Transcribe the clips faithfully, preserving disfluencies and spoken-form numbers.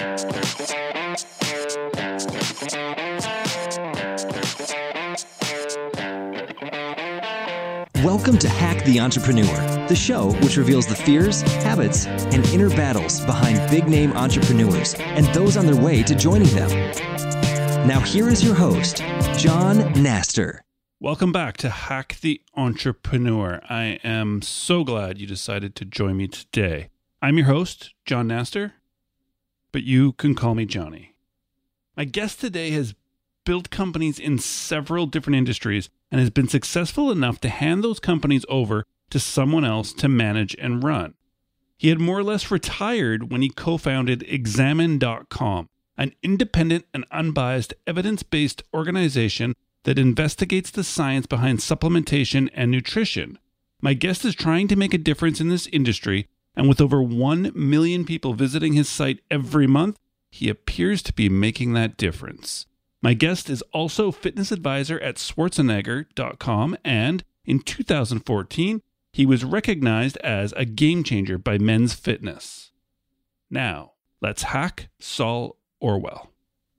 Welcome to Hack the Entrepreneur, the show which reveals the fears, habits, and inner battles behind big-name entrepreneurs and those on their way to joining them. Now here is your host, John Naster. Welcome back to Hack the Entrepreneur. I am so glad you decided to join me today. I'm your host, John Naster, but you can call me Johnny. My guest today has built companies in several different industries and has been successful enough to hand those companies over to someone else to manage and run. He had more or less retired when he co-founded Examine dot com, an independent and unbiased evidence-based organization that investigates the science behind supplementation and nutrition. My guest is trying to make a difference in this industry, and with over one million people visiting his site every month, he appears to be making that difference. My guest is also fitness advisor at Schwarzenegger dot com, and in two thousand fourteen, he was recognized as a game changer by Men's Fitness. Now, let's hack Saul Orwell.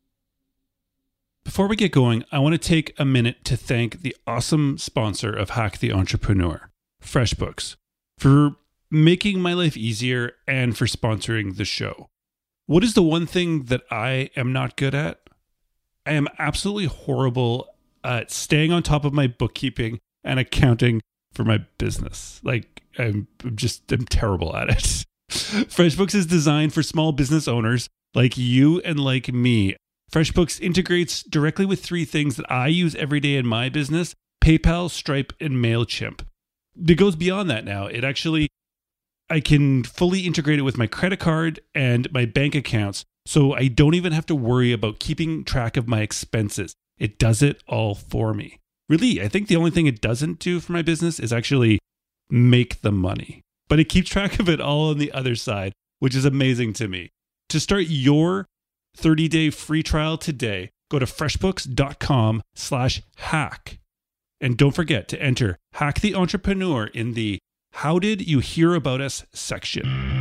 Before we get going, I want to take a minute to thank the awesome sponsor of Hack the Entrepreneur, FreshBooks, for making my life easier and for sponsoring the show. What is the one thing that I am not good at? I am absolutely horrible at staying on top of my bookkeeping and accounting for my business. Like, I'm just, I'm terrible at it. FreshBooks is designed for small business owners like you and like me. FreshBooks integrates directly with three things that I use every day in my business: PayPal, Stripe, and MailChimp. It goes beyond that now. It actually, I can fully integrate it with my credit card and my bank accounts, so I don't even have to worry about keeping track of my expenses. It does it all for me. Really, I think the only thing it doesn't do for my business is actually make the money. But it keeps track of it all on the other side, which is amazing to me. To start your thirty-day free trial today, go to freshbooks.com slash hack. And don't forget to enter Hack the Entrepreneur in the How Did You Hear About Us section.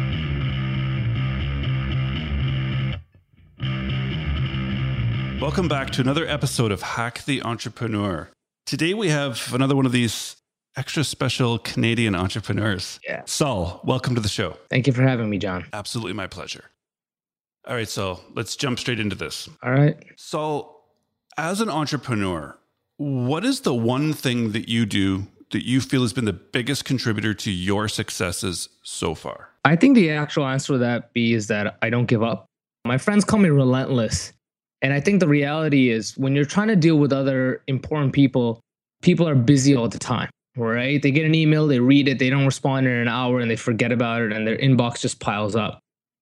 Welcome back to another episode of Hack the Entrepreneur. Today we have another one of these extra special Canadian entrepreneurs. Yeah. Saul, welcome to the show. Thank you for having me, John. Absolutely my pleasure. All right, Saul, let's jump straight into this. All right. Saul, as an entrepreneur, what is the one thing that you do that you feel has been the biggest contributor to your successes so far? I think the actual answer to that be is that I don't give up. My friends call me relentless. And I think the reality is when you're trying to deal with other important people, people are busy all the time, right? They get an email, they read it, they don't respond in an hour and they forget about it and their inbox just piles up.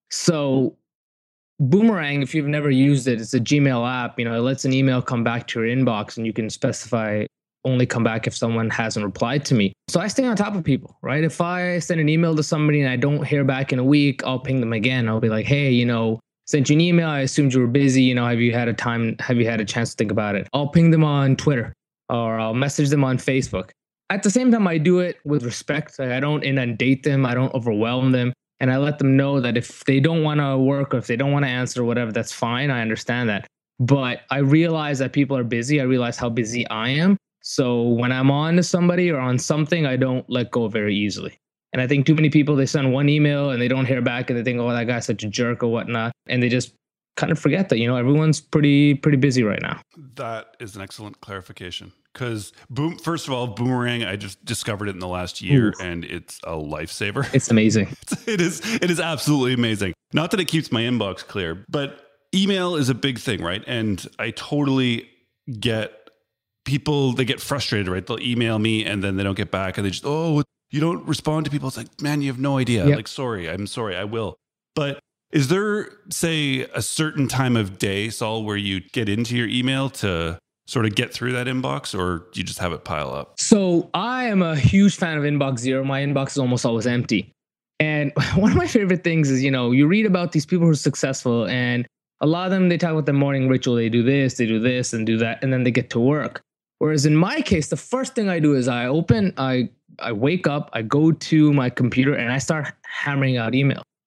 So Boomerang, if you've never used it, it's a Gmail app. You know, it lets an email come back to your inbox and you can specify only come back if someone hasn't replied to me. So I stay on top of people, right? If I send an email to somebody and I don't hear back in a week, I'll ping them again. I'll be like, hey, you know, sent you an email. I assumed you were busy. You know, have you had a time? Have you had a chance to think about it? I'll ping them on Twitter or I'll message them on Facebook. At the same time, I do it with respect. Like, I don't inundate them. I don't overwhelm them. And I let them know that if they don't want to work or if they don't want to answer or whatever, that's fine. I understand that. But I realize that people are busy. I realize how busy I am. So when I'm on to somebody or on something, I don't let go very easily. And I think too many people, they send one email and they don't hear back and they think, oh, that guy's such a jerk or whatnot. And they just kind of forget that, you know, everyone's pretty, pretty busy right now. That is an excellent clarification. Because, boom, first of all, Boomerang, I just discovered it in the last year, Ooh. And it's a lifesaver. It's amazing. it is It is absolutely amazing. Not that it keeps my inbox clear, but email is a big thing, right? And I totally get people, they get frustrated, right? They'll email me and then they don't get back and they just, oh, you don't respond to people. It's like, man, you have no idea. Yep. Like, sorry, I'm sorry, I will. But is there, say, a certain time of day, Saul, where you get into your email to sort of get through that inbox, or do you just have it pile up? So I am a huge fan of Inbox Zero. My inbox is almost always empty. And one of my favorite things is, you know, you read about these people who are successful and a lot of them, they talk about their morning ritual. They do this, they do this and do that, and then they get to work. Whereas in my case, the first thing I do is I open, I I wake up, I go to my computer and I start hammering out email.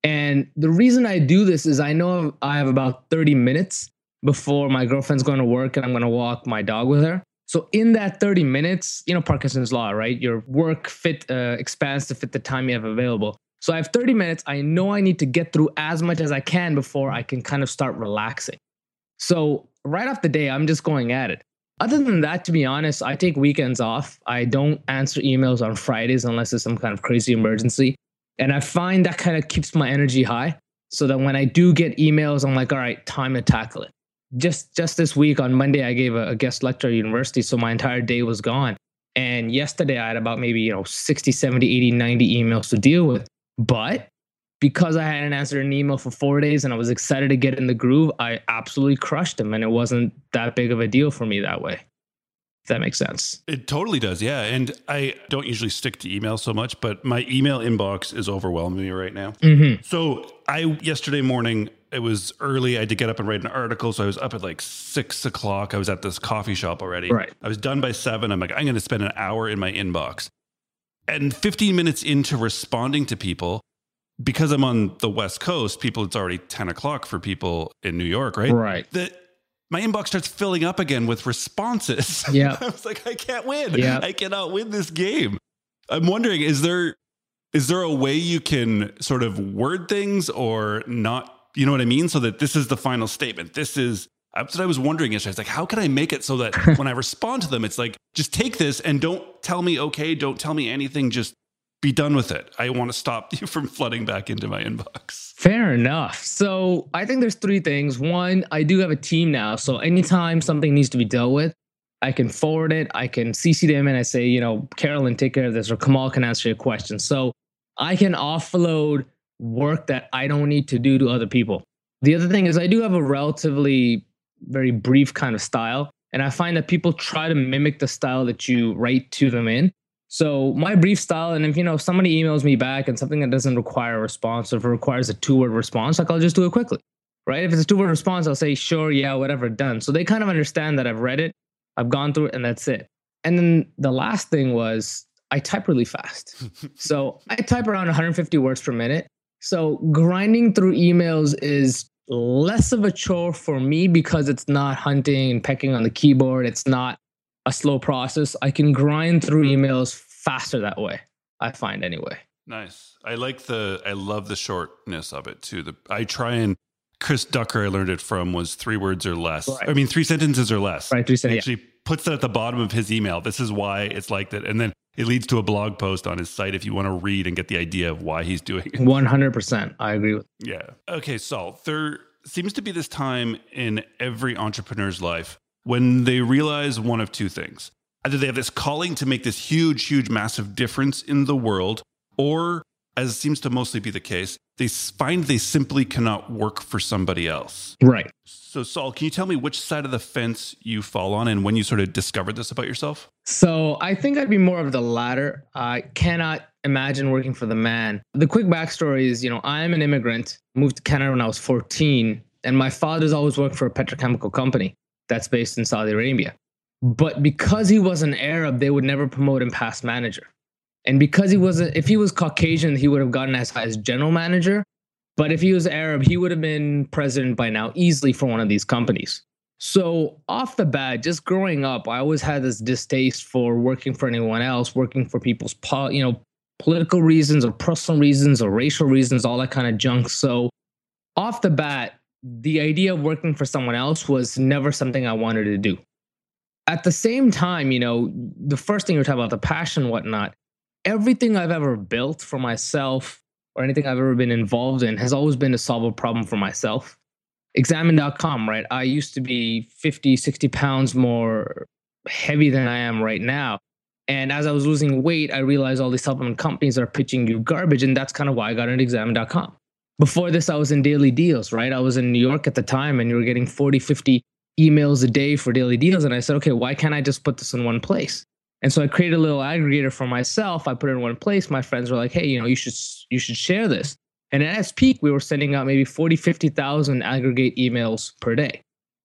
And the reason I do this is I know I have about thirty minutes before my girlfriend's going to work and I'm going to walk my dog with her. So in that thirty minutes, you know, Parkinson's law, right? Your work fit uh, expands to fit the time you have available. So I have thirty minutes. I know I need to get through as much as I can before I can kind of start relaxing. So right off the day, I'm just going at it. Other than that, to be honest, I take weekends off. I don't answer emails on Fridays unless it's some kind of crazy emergency. And I find that kind of keeps my energy high so that when I do get emails, I'm like, all right, time to tackle it. Just just this week on Monday, I gave a, a guest lecture at university, so my entire day was gone. And yesterday, I had about maybe, you know, sixty, seventy, eighty, ninety emails to deal with. But because I hadn't answered an email for four days and I was excited to get in the groove, I absolutely crushed them. And it wasn't that big of a deal for me that way. If that makes sense. It totally does. Yeah. And I don't usually stick to email so much, but my email inbox is overwhelming me right now. Mm-hmm. So I, yesterday morning, it was early. I had to get up and write an article. So I was up at like six o'clock. I was at this coffee shop already. Right. I was done by seven. I'm like, I'm going to spend an hour in my inbox. And fifteen minutes into responding to people, because I'm on the West Coast, people, it's already ten o'clock for people in New York, right? Right. That my inbox starts filling up again with responses. Yeah. I was like, I can't win. Yeah. I cannot win this game. I'm wondering, is there is there a way you can sort of word things or not, you know what I mean? So that this is the final statement. This is, that's what I was wondering yesterday. I was like, how can I make it so that when I respond to them, it's like, just take this and don't tell me, okay, don't tell me anything, just be done with it. I want to stop you from flooding back into my inbox. Fair enough. So I think there's three things. One, I do have a team now. So anytime something needs to be dealt with, I can forward it. I can C C them and I say, you know, Carolyn, take care of this, or Kamal can answer your question. So I can offload work that I don't need to do to other people. The other thing is I do have a relatively very brief kind of style. And I find that people try to mimic the style that you write to them in. So my brief style, and if, you know, if somebody emails me back and something that doesn't require a response, or if it requires a two-word response, like I'll just do it quickly, right? If it's a two-word response, I'll say, sure, yeah, whatever, done. So they kind of understand that I've read it, I've gone through it, and that's it. And then the last thing was I type really fast. So I type around one hundred fifty words per minute. So grinding through emails is less of a chore for me because it's not hunting and pecking on the keyboard. It's not a slow process. I can grind through emails faster that way, I find anyway. Nice. I like the, I love the shortness of it too. The I try and, Chris Ducker, I learned it from, was three words or less. Right. I mean, three sentences or less. Right, three sentences. Actually puts that at the bottom of his email. This is why it's like that. And then it leads to a blog post on his site if you want to read and get the idea of why he's doing it. one hundred percent. I agree with. Yeah. Okay, Saul, there seems to be this time in every entrepreneur's life when they realize one of two things. Either they have this calling to make this huge, huge, massive difference in the world, or, as seems to mostly be the case, they find they simply cannot work for somebody else. Right. So, Saul, can you tell me which side of the fence you fall on and when you sort of discovered this about yourself? So I think I'd be more of the latter. I cannot imagine working for the man. The quick backstory is, you know, I'm an immigrant, moved to Canada when I was fourteen, and my father's always worked for a petrochemical company that's based in Saudi Arabia. But because he was an Arab, they would never promote him past manager. And because he wasn't, if he was Caucasian, he would have gotten as high as general manager. But if he was Arab, he would have been president by now easily for one of these companies. So off the bat, just growing up, I always had this distaste for working for anyone else, working for people's, po- you know, political reasons or personal reasons or racial reasons, all that kind of junk. So off the bat, the idea of working for someone else was never something I wanted to do. At the same time, you know, the first thing you're talking about, the passion and whatnot, everything I've ever built for myself or anything I've ever been involved in has always been to solve a problem for myself. Examine dot com, right? I used to be fifty, sixty pounds more heavy than I am right now. And as I was losing weight, I realized all these supplement companies are pitching you garbage. And that's kind of why I got into Examine dot com. Before this, I was in Daily Deals, right? I was in New York at the time and you were getting forty, fifty emails a day for Daily Deals. And I said, okay, why can't I just put this in one place? And so I created a little aggregator for myself. I put it in one place. My friends were like, hey, you know, you should you should share this. And at its peak, we were sending out maybe forty, fifty thousand aggregate emails per day.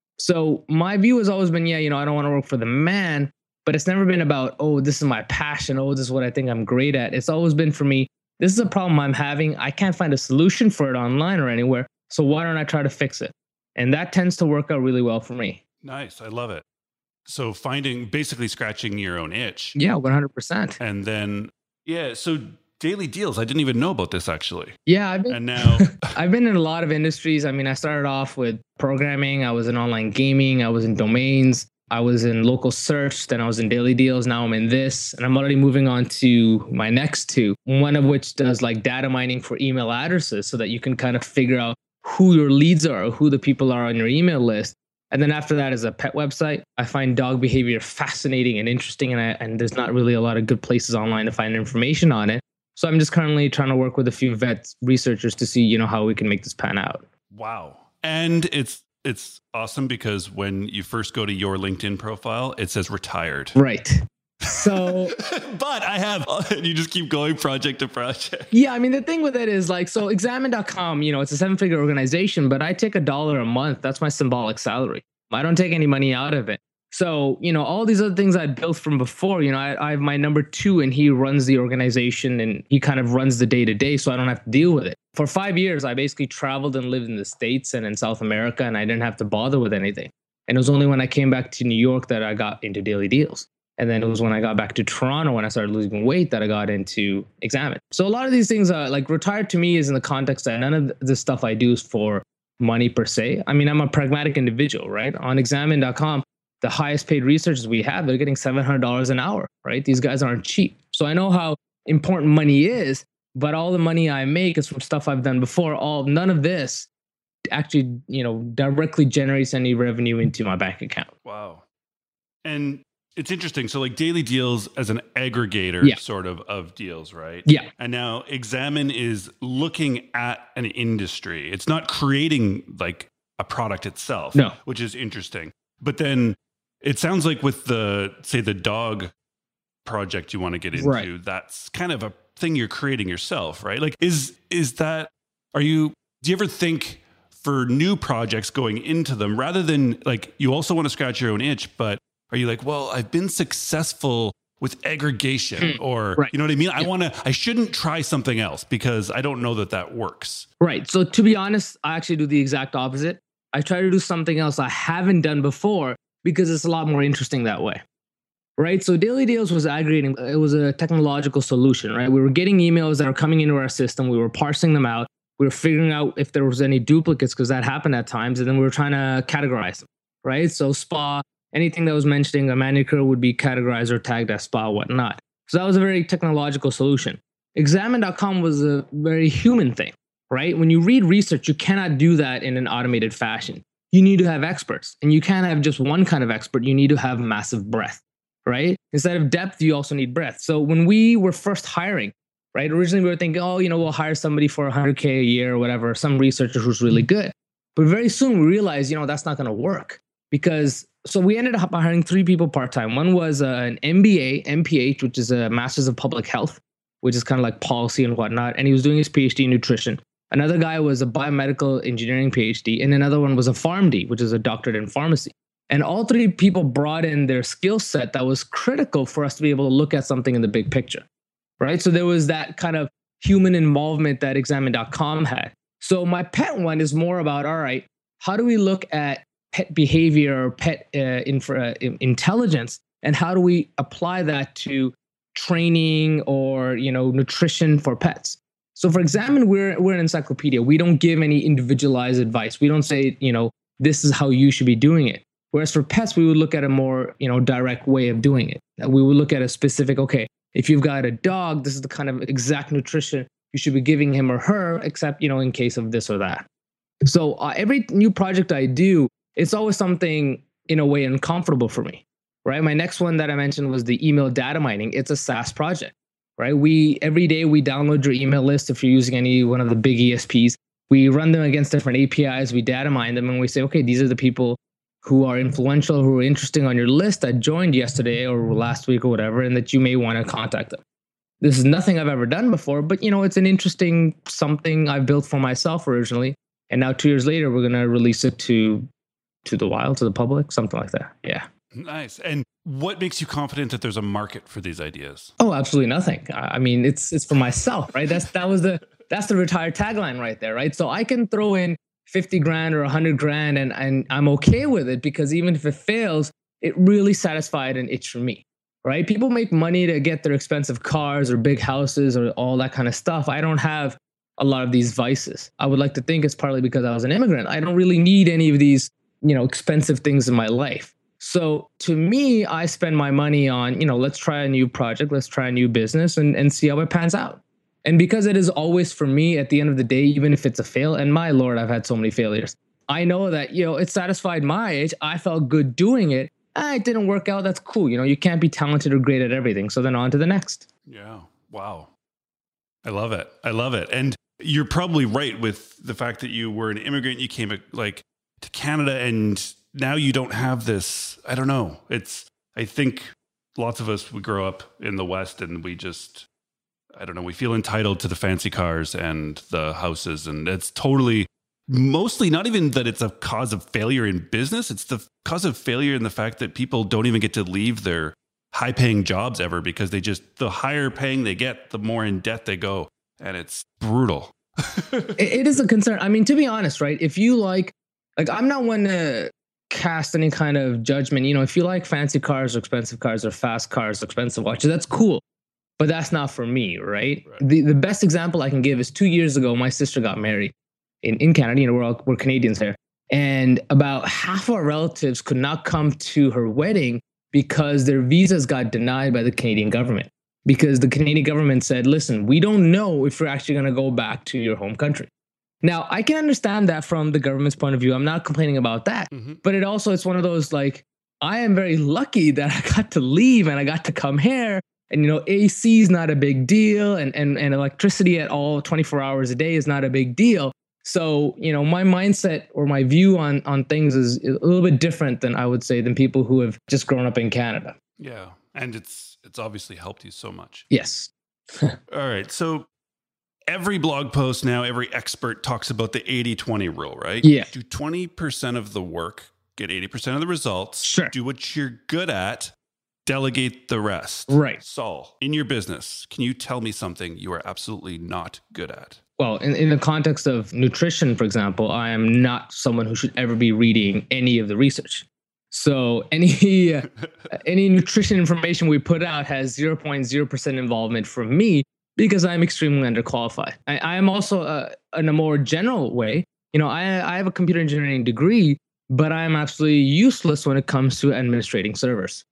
So my view has always been, yeah, you know, I don't want to work for the man, but it's never been about, oh, this is my passion. Oh, this is what I think I'm great at. It's always been for me, this is a problem I'm having. I can't find a solution for it online or anywhere. So why don't I try to fix it? And that tends to work out really well for me. Nice. I love it. So finding, basically scratching your own itch. Yeah, one hundred percent. And then, yeah, so Daily Deals, I didn't even know about this actually. Yeah, I've been, and now I've been in a lot of industries. I mean, I started off with programming. I was in online gaming. I was in domains. I was in local search. Then I was in Daily Deals. Now I'm in this. And I'm already moving on to my next two, one of which does like data mining for email addresses so that you can kind of figure out who your leads are, or who the people are on your email list. And then after that is a pet website. I find dog behavior fascinating and interesting, and, I, and there's not really a lot of good places online to find information on it. So I'm just currently trying to work with a few vet researchers to see, you know, how we can make this pan out. Wow. And it's it's awesome because when you first go to your LinkedIn profile, it says retired. Right. So, but I have, you just keep going project to project. Yeah. I mean, the thing with it is like, so examine dot com, you know, it's a seven figure organization, but I take a dollar a month. That's my symbolic salary. I don't take any money out of it. So, you know, all these other things I built from before, you know, I, I have my number two and he runs the organization and he kind of runs the day to day. So I don't have to deal with it. For five years, I basically traveled and lived in the States and in South America, and I didn't have to bother with anything. And it was only when I came back to New York that I got into Daily Deals. And then it was when I got back to Toronto, when I started losing weight, that I got into Examine. So a lot of these things are like retired to me is in the context that none of the stuff I do is for money per se. I mean, I'm a pragmatic individual, right? On examine dot com, the highest paid researchers we have, they're getting seven hundred dollars an hour, right? These guys aren't cheap. So I know how important money is, but all the money I make is from stuff I've done before. All none of this actually, you know, directly generates any revenue into my bank account. Wow. And it's interesting. So like Daily Deals as an aggregator yeah. sort of of deals, right? Yeah. And now Examine is looking at an industry. It's not creating like a product itself, no. which is interesting. But then it sounds like with the, say, the dog project you want to get into, right. that's kind of a thing you're creating yourself, right? Like, is is that, are you, do you ever think for new projects going into them, rather than like, you also want to scratch your own itch, but are you like, well, I've been successful with aggregation or, right. you know what I mean? Yeah. I want to, I shouldn't try something else because I don't know that that works. Right. So to be honest, I actually do the exact opposite. I try to do something else I haven't done before because it's a lot more interesting that way. Right. So Daily Deals was aggregating. It was a technological solution, right? We were getting emails that are coming into our system. We were parsing them out. We were figuring out if there was any duplicates because that happened at times. And then we were trying to categorize them, right? So spa, anything that was mentioning a manicure would be categorized or tagged as spa, whatnot. So that was a very technological solution. examine dot com was a very human thing, right? When you read research, you cannot do that in an automated fashion. You need to have experts, and you can't have just one kind of expert. You need to have massive breadth, right? Instead of depth, you also need breadth. So when we were first hiring, right, originally we were thinking, oh, you know, we'll hire somebody for one hundred K a year or whatever, some researcher who's really good. But very soon we realized, you know, that's not going to work because, so we ended up hiring three people part-time. One was uh, an M B A, M P H, which is a Master's of Public Health, which is kind of like policy and whatnot. And he was doing his PhD in nutrition. Another guy was a biomedical engineering PhD, and another one was a PharmD, which is a doctorate in pharmacy. And all three people brought in their skill set that was critical for us to be able to look at something in the big picture, right? So there was that kind of human involvement that examine dot com had. So my pet one is more about, all right, how do we look at pet behavior or pet uh, infra, uh, intelligence, and how do we apply that to training or, you know, nutrition for pets? So for Examine, we're we're an encyclopedia. We don't give any individualized advice. We don't say, you know, this is how you should be doing it. Whereas for pets, we would look at a more, you know, direct way of doing it. We would look at a specific, okay, if you've got a dog, this is the kind of exact nutrition you should be giving him or her, except, you know, in case of this or that. So uh, every new project I do, it's always something in a way uncomfortable for me, right? My next one that I mentioned was the email data mining. It's a SaaS project, right? We, every day we download your email list. If you're using any one of the big E S Ps, we run them against different A P Is, we data mine them, and we say, okay, these are the people who are influential, who are interesting on your list that joined yesterday or last week or whatever, and that you may want to contact them. This is nothing I've ever done before, but, you know, it's an interesting something I built for myself originally. And now two years later, we're going to release it to to the wild, to the public, something like that. Yeah. Nice. And what makes you confident that there's a market for these ideas? Oh, absolutely nothing. I I mean, it's it's for myself, right? That's that was the that's the retired tagline right there, right? So I can throw in fifty grand or a hundred grand and, and I'm okay with it because even if it fails, it really satisfied an itch for me, right? People make money to get their expensive cars or big houses or all that kind of stuff. I don't have a lot of these vices. I would like to think it's partly because I was an immigrant. I don't really need any of these, you know, expensive things in my life. So to me, I spend my money on, you know, let's try a new project, let's try a new business and, and see how it pans out. And because it is always for me at the end of the day, even if it's a fail, and my Lord, I've had so many failures. I know that, you know, it satisfied my age. I felt good doing it. Ah, it didn't work out. That's cool. You know, you can't be talented or great at everything. So then on to the next. Yeah. Wow. I love it. I love it. And you're probably right with the fact that you were an immigrant. You came like to Canada and now you don't have this. I don't know. It's, I think lots of us, we grow up in the West and we just, I don't know, we feel entitled to the fancy cars and the houses. And it's totally, mostly not even that it's a cause of failure in business. It's the cause of failure in the fact that people don't even get to leave their high paying jobs ever because they just, the higher paying they get, the more in debt they go. And it's brutal. it, it is a concern. I mean, to be honest, right? If you like, like, I'm not one to cast any kind of judgment. You know, if you like fancy cars or expensive cars or fast cars, expensive watches, that's cool. But that's not for me, right? right? The the best example I can give is two years ago, my sister got married in, in Canada. You know, we're all, we're Canadians here. And about half our relatives could not come to her wedding because their visas got denied by the Canadian government. Because the Canadian government said, listen, we don't know if you're actually going to go back to your home country. Now, I can understand that from the government's point of view. I'm not complaining about that. Mm-hmm. But it also, it's one of those like, I am very lucky that I got to leave and I got to come here. And, you know, A C is not a big deal. And, and, and electricity at all twenty-four hours a day is not a big deal. So, you know, my mindset or my view on, on things is a little bit different than I would say than people who have just grown up in Canada. Yeah. And it's it's obviously helped you so much. Yes. All right. So every blog post now, every expert talks about the eighty twenty rule, right? Yeah. Do twenty percent of the work, get eighty percent of the results. Sure. Do what you're good at, delegate the rest. Right. Saul, in your business, can you tell me something you are absolutely not good at? Well, in, in the context of nutrition, for example, I am not someone who should ever be reading any of the research. So any uh, any nutrition information we put out has zero point zero percent involvement from me because I'm extremely underqualified. I, I am also, uh, in a more general way, you know, I, I have a computer engineering degree, but I'm absolutely useless when it comes to administrating servers.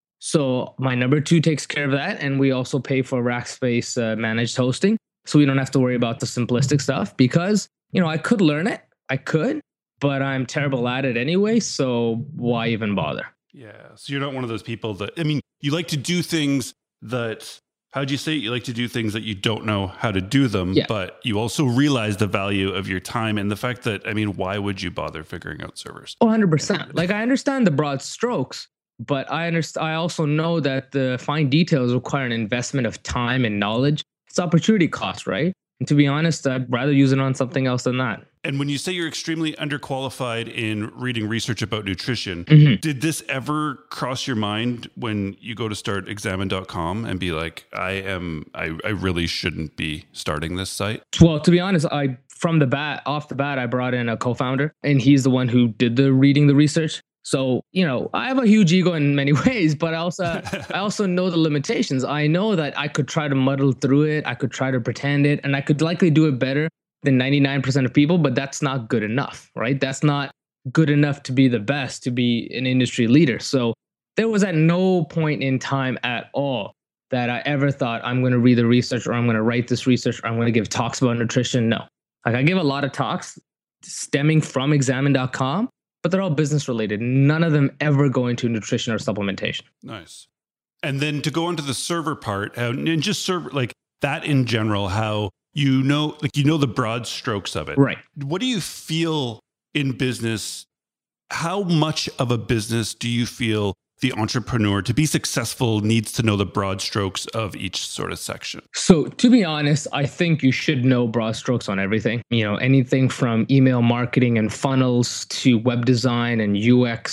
So my number two takes care of that. And we also pay for Rackspace uh, managed hosting. So we don't have to worry about the simplistic stuff because, you know, I could learn it. I could. But I'm terrible at it anyway, so why even bother? Yeah, so you're not one of those people that, I mean, you like to do things that, how'd you say it? You like to do things that you don't know how to do them, yeah. But you also realize the value of your time and the fact that, I mean, why would you bother figuring out servers? Oh, one hundred percent. Like, I understand the broad strokes, but I understand. I also know that the fine details require an investment of time and knowledge. It's opportunity cost, right? And to be honest, I'd rather use it on something else than that. And when you say you're extremely underqualified in reading research about nutrition, mm-hmm. did this ever cross your mind when you go to start examine dot com and be like, I am, I, I really shouldn't be starting this site? Well, to be honest, I from the bat, off the bat, I brought in a co-founder and he's the one who did the reading the research. So, you know, I have a huge ego in many ways, but I also, I also know the limitations. I know that I could try to muddle through it. I could try to pretend it, and I could likely do it better than ninety-nine percent of people, but that's not good enough, right? That's not good enough to be the best, to be an industry leader. So there was at no point in time at all that I ever thought I'm going to read the research or I'm going to write this research or I'm going to give talks about nutrition. No, like I give a lot of talks stemming from examine dot com. But they're all business related. None of them ever go into nutrition or supplementation. Nice. And then to go on to the server part, how, and just server, like that in general, how you know, like you know the broad strokes of it. Right. What do you feel in business? How much of a business do you feel the entrepreneur to be successful needs to know the broad strokes of each sort of section? So to be honest, I think you should know broad strokes on everything. You know, anything from email marketing and funnels to web design and U X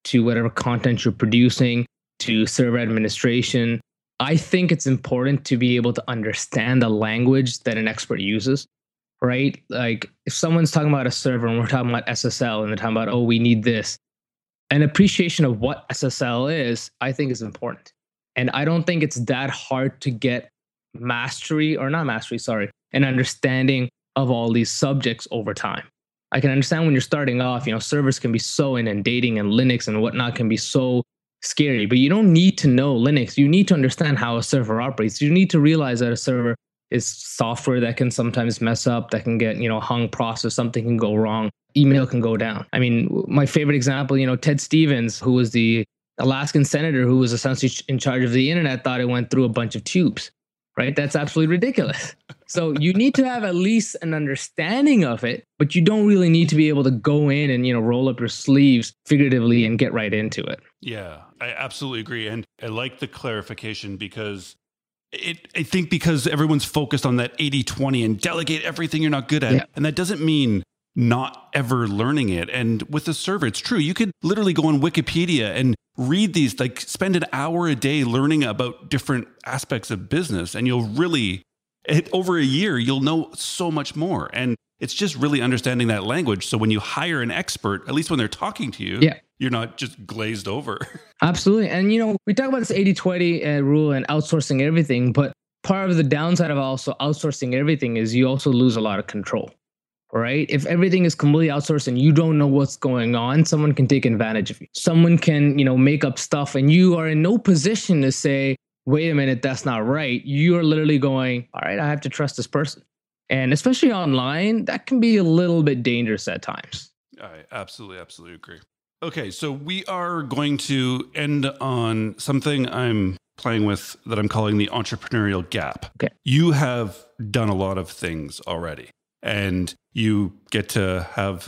to whatever content you're producing, to server administration. I think it's important to be able to understand the language that an expert uses, right? Like if someone's talking about a server and we're talking about S S L and they're talking about, oh, we need this, an appreciation of what S S L is, I think is important. And I don't think it's that hard to get mastery or not mastery, sorry, an understanding of all these subjects over time. I can understand when you're starting off, you know, servers can be so inundating and Linux and whatnot can be so scary, but you don't need to know Linux. You need to understand how a server operates. You need to realize that a server is software that can sometimes mess up, that can get, you know, hung process, something can go wrong, email can go down. I mean, my favorite example, you know, Ted Stevens, who was the Alaskan senator who was essentially in charge of the internet, thought it went through a bunch of tubes, right? That's absolutely ridiculous. So you need to have at least an understanding of it, but you don't really need to be able to go in and, you know, roll up your sleeves figuratively and get right into it. Yeah, I absolutely agree. And I like the clarification because it, I think because everyone's focused on that eighty twenty and delegate everything you're not good at. Yeah. And that doesn't mean not ever learning it. And with the server, it's true. You could literally go on Wikipedia and read these, like spend an hour a day learning about different aspects of business. And you'll really, it, over a year, you'll know so much more. And it's just really understanding that language. So when you hire an expert, at least when they're talking to you, yeah. you're not just glazed over. Absolutely. And, you know, we talk about this eighty twenty uh, rule and outsourcing everything, but part of the downside of also outsourcing everything is you also lose a lot of control. Right? If everything is completely outsourced and you don't know what's going on, someone can take advantage of you. Someone can, you know, make up stuff and you are in no position to say, wait a minute, that's not right. You're literally going, all right, I have to trust this person. And especially online, that can be a little bit dangerous at times. I absolutely, absolutely agree. Okay, so we are going to end on something I'm playing with that I'm calling the entrepreneurial gap. Okay. You have done a lot of things already. And you get to have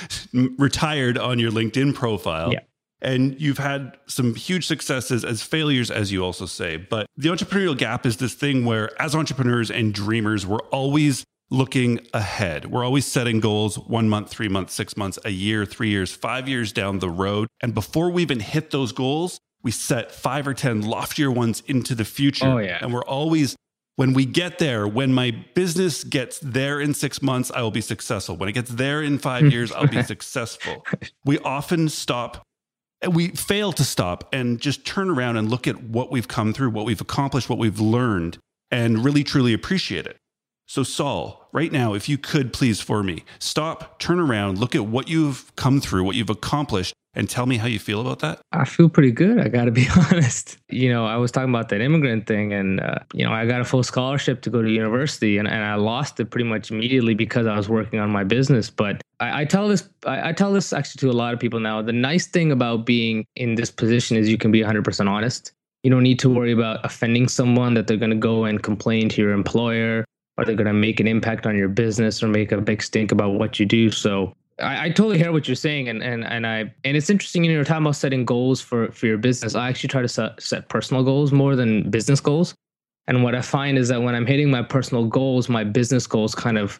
retired on your LinkedIn profile. Yeah. And you've had some huge successes as failures, as you also say. But the entrepreneurial gap is this thing where as entrepreneurs and dreamers, we're always looking ahead. We're always setting goals one month, three months, six months, a year, three years, five years down the road. And before we even hit those goals, we set five or ten loftier ones into the future. Oh, yeah. And we're always... When we get there, when my business gets there in six months, I will be successful. When it gets there in five years, I'll be successful. We often stop and we fail to stop and just turn around and look at what we've come through, what we've accomplished, what we've learned, and really, truly appreciate it. So Saul, right now, if you could please for me, stop, turn around, look at what you've come through, what you've accomplished, and tell me how you feel about that. I feel pretty good. I got to be honest. You know, I was talking about that immigrant thing and, uh, you know, I got a full scholarship to go to university and, and I lost it pretty much immediately because I was working on my business. But I, I tell this, I, I tell this actually to a lot of people now. The nice thing about being in this position is you can be one hundred percent honest. You don't need to worry about offending someone that they're going to go and complain to your employer or they're going to make an impact on your business or make a big stink about what you do. So I, I totally hear what you're saying, and and and I and it's interesting. You know, you're talking about setting goals for for your business. I actually try to set set personal goals more than business goals. And what I find is that when I'm hitting my personal goals, my business goals kind of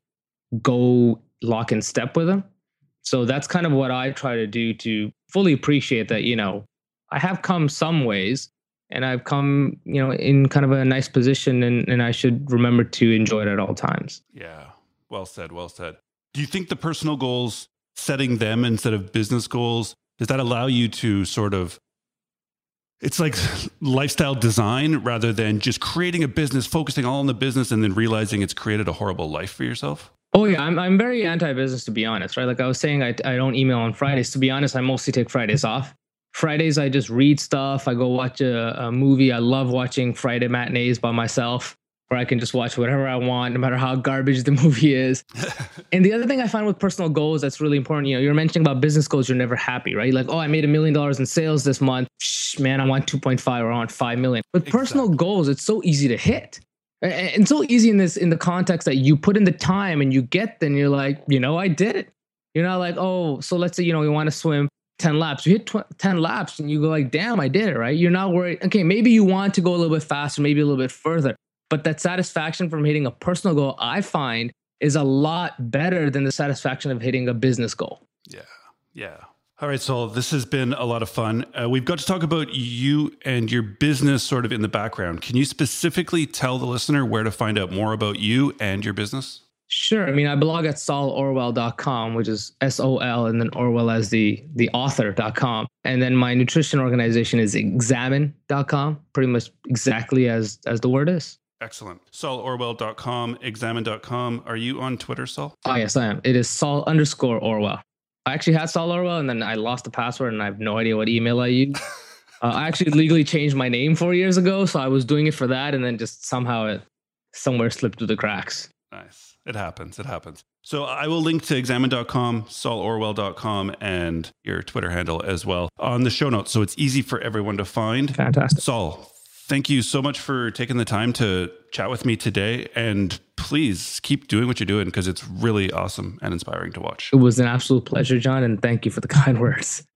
go lock in step with them. So that's kind of what I try to do to fully appreciate that. You know, I have come some ways, and I've come, you know, in kind of a nice position, and and I should remember to enjoy it at all times. Yeah, well said, well said. Do you think the personal goals, setting them instead of business goals, does that allow you to sort of, it's like lifestyle design rather than just creating a business, focusing all on the business and then realizing it's created a horrible life for yourself? Oh yeah, I'm I'm very anti-business, to be honest, right? Like I was saying, I I don't email on Fridays. To be honest, I mostly take Fridays off. Fridays, I just read stuff. I go watch a, a movie. I love watching Friday matinees by myself, where I can just watch whatever I want, no matter how garbage the movie is. And the other thing I find with personal goals that's really important, you know, you're mentioning about business goals, you're never happy, right? Like, oh, I made a million dollars in sales this month. Shh, man, I want two point five or I want five million. With exactly. personal goals, it's so easy to hit. And so easy in this, in the context that you put in the time and you get, then you're like, you know, I did it. You're not like, oh, so let's say, you know, you want to swim ten laps. You hit tw- ten laps and you go like, damn, I did it, right? You're not worried. Okay, maybe you want to go a little bit faster, maybe a little bit further. But that satisfaction from hitting a personal goal, I find, is a lot better than the satisfaction of hitting a business goal. Yeah, yeah. All right, Saul, this has been a lot of fun. Uh, we've got to talk about you and your business sort of in the background. Can you specifically tell the listener where to find out more about you and your business? Sure. I mean, I blog at sol orwell dot com, which is S O L and then Orwell as the, the author dot com. And then my nutrition organization is examine dot com, pretty much exactly as, as the word is. Excellent. sol orwell dot com, examine dot com. Are you on Twitter, Saul? Oh, yes, I am. It is Sol underscore Orwell. I actually had Sol Orwell, and then I lost the password, and I have no idea what email I used. uh, I actually legally changed my name four years ago, so I was doing it for that, and then just somehow it somewhere slipped through the cracks. Nice. It happens. It happens. So I will link to examine dot com, sol orwell dot com, and your Twitter handle as well on the show notes, so it's easy for everyone to find. Fantastic. Saul, thank you so much for taking the time to chat with me today. And please keep doing what you're doing because it's really awesome and inspiring to watch. It was an absolute pleasure, John, and thank you for the kind words.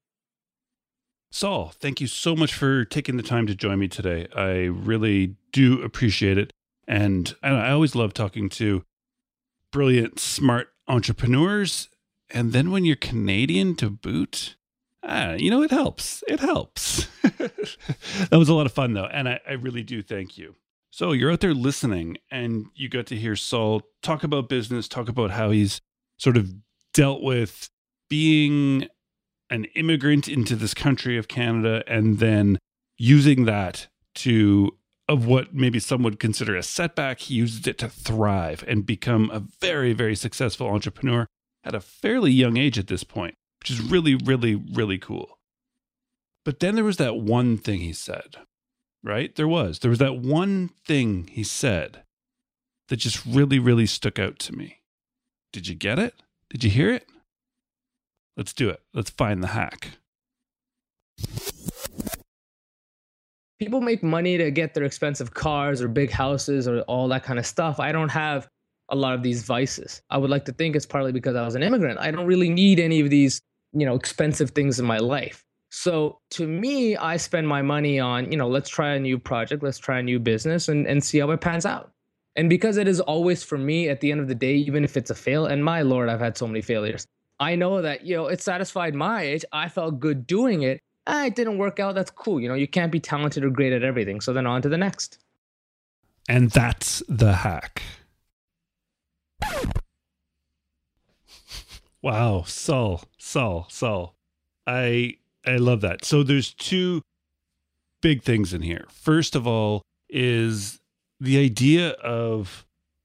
Saul, thank you so much for taking the time to join me today. I really do appreciate it. And I always love talking to brilliant, smart entrepreneurs. And then when you're Canadian to boot, ah, you know, it helps. It helps. That was a lot of fun, though. And I, I really do thank you. So you're out there listening and you got to hear Saul talk about business, talk about how he's sort of dealt with being an immigrant into this country of Canada and then using that to, of what maybe some would consider a setback, he used it to thrive and become a very, very successful entrepreneur at a fairly young age at this point, which is really, really, really cool. But then there was that one thing he said, right? There was. There was that one thing he said that just really, really stuck out to me. Did you get it? Did you hear it? Let's do it. Let's find the hack. People make money to get their expensive cars or big houses or all that kind of stuff. I don't have a lot of these vices. I would like to think it's partly because I was an immigrant. I don't really need any of these, you know, expensive things in my life. So to me, I spend my money on, you know, let's try a new project, let's try a new business and, and see how it pans out. And because it is always for me at the end of the day, even if it's a fail, and my Lord, I've had so many failures. I know that, you know, it satisfied my age. I felt good doing it. Ah, it didn't work out. That's cool. You know, you can't be talented or great at everything. So then on to the next. And that's the hack. Wow. Saul, Saul, Saul. I... I love that. So there's two big things in here. First of all is the idea of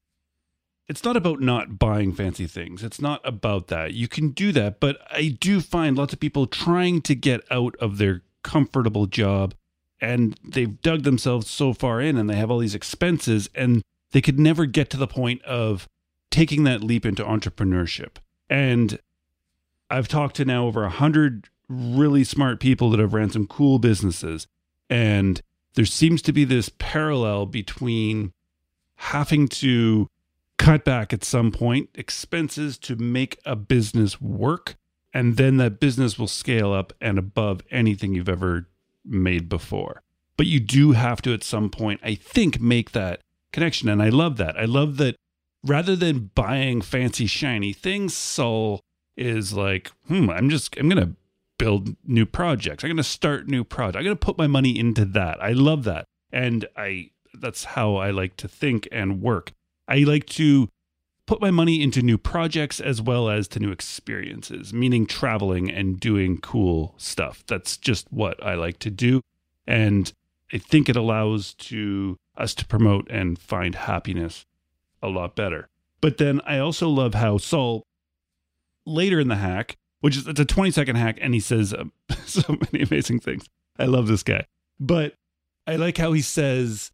it's not about not buying fancy things. It's not about that. You can do that, but I do find lots of people trying to get out of their comfortable job and they've dug themselves so far in and they have all these expenses and they could never get to the point of taking that leap into entrepreneurship. And I've talked to now over a hundred really smart people that have ran some cool businesses. And there seems to be this parallel between having to cut back at some point expenses to make a business work. And then that business will scale up and above anything you've ever made before. But you do have to, at some point, I think, make that connection. And I love that. I love that rather than buying fancy, shiny things, Saul is like, hmm, I'm just, I'm going to build new projects. I'm going to start new projects. I'm going to put my money into that. I love that. And I, that's how I like to think and work. I like to put my money into new projects as well as to new experiences, meaning traveling and doing cool stuff. That's just what I like to do. And I think it allows to us to promote and find happiness a lot better. But then I also love how Saul, later in the hack, which is it's a twenty second hack, and he says um, so many amazing things. I love this guy. But I like how he says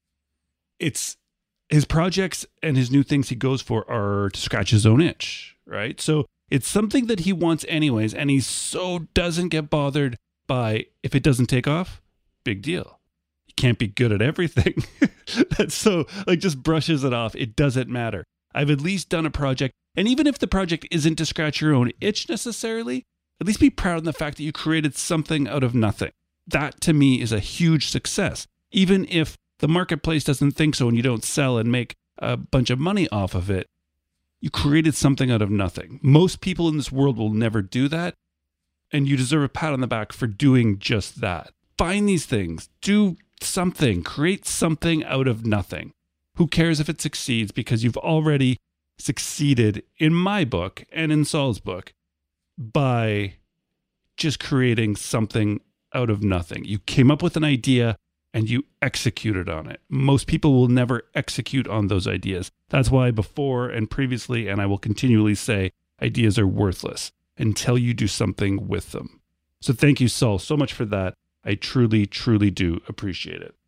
it's his projects and his new things he goes for are to scratch his own itch, right? So it's something that he wants anyways, and he so doesn't get bothered by if it doesn't take off, big deal. You can't be good at everything. That's so, like, just brushes it off. It doesn't matter. I've at least done a project. And even if the project isn't to scratch your own itch necessarily, at least be proud of the fact that you created something out of nothing. That to me is a huge success. Even if the marketplace doesn't think so and you don't sell and make a bunch of money off of it, you created something out of nothing. Most people in this world will never do that. and you deserve a pat on the back for doing just that. Find these things, do something, create something out of nothing. Who cares if it succeeds, because you've already succeeded in my book and in Saul's book by just creating something out of nothing. You came up with an idea and you executed on it. Most people will never execute on those ideas. That's why before and previously, and I will continually say, ideas are worthless until you do something with them. So thank you, Saul, so much for that. I truly, truly do appreciate it.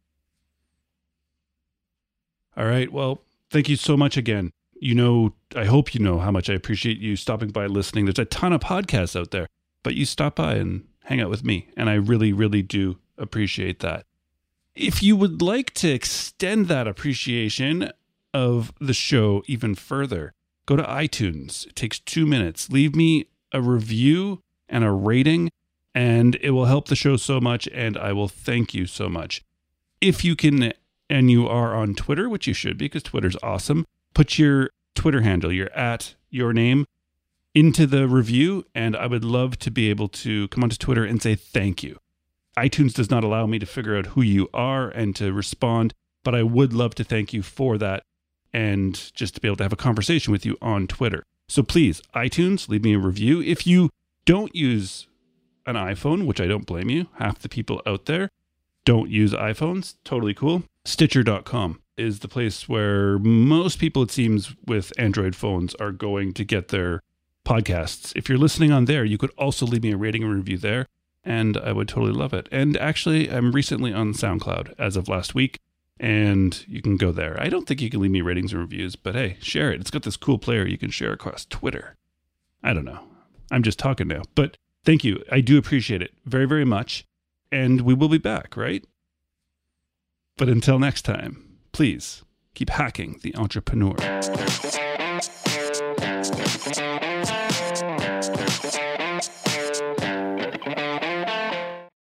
All right. Well, thank you so much again. You know, I hope you know how much I appreciate you stopping by, listening. There's a ton of podcasts out there, but you stop by and hang out with me. And I really, really do appreciate that. If you would like to extend that appreciation of the show even further, go to iTunes. It takes two minutes. Leave me a review and a rating, and it will help the show so much, and I will thank you so much. If you can, and you are on Twitter, which you should be because Twitter's awesome, put your Twitter handle, your at your name, into the review, and I would love to be able to come onto Twitter and say thank you. iTunes does not allow me to figure out who you are and to respond, but I would love to thank you for that and just to be able to have a conversation with you on Twitter. So please, iTunes, leave me a review. If you don't use an iPhone, which I don't blame you, half the people out there don't use iPhones, totally cool. Stitcher dot com is the place where most people, it seems, with Android phones are going to get their podcasts. If you're listening on there, you could also leave me a rating and review there, and I would totally love it. And actually, I'm recently on SoundCloud as of last week, and you can go there. I don't think you can leave me ratings and reviews, but hey, share it. It's got this cool player you can share across Twitter. I don't know. I'm just talking now, but thank you. I do appreciate it very, very much, and we will be back, right? But until next time, please keep hacking the entrepreneur.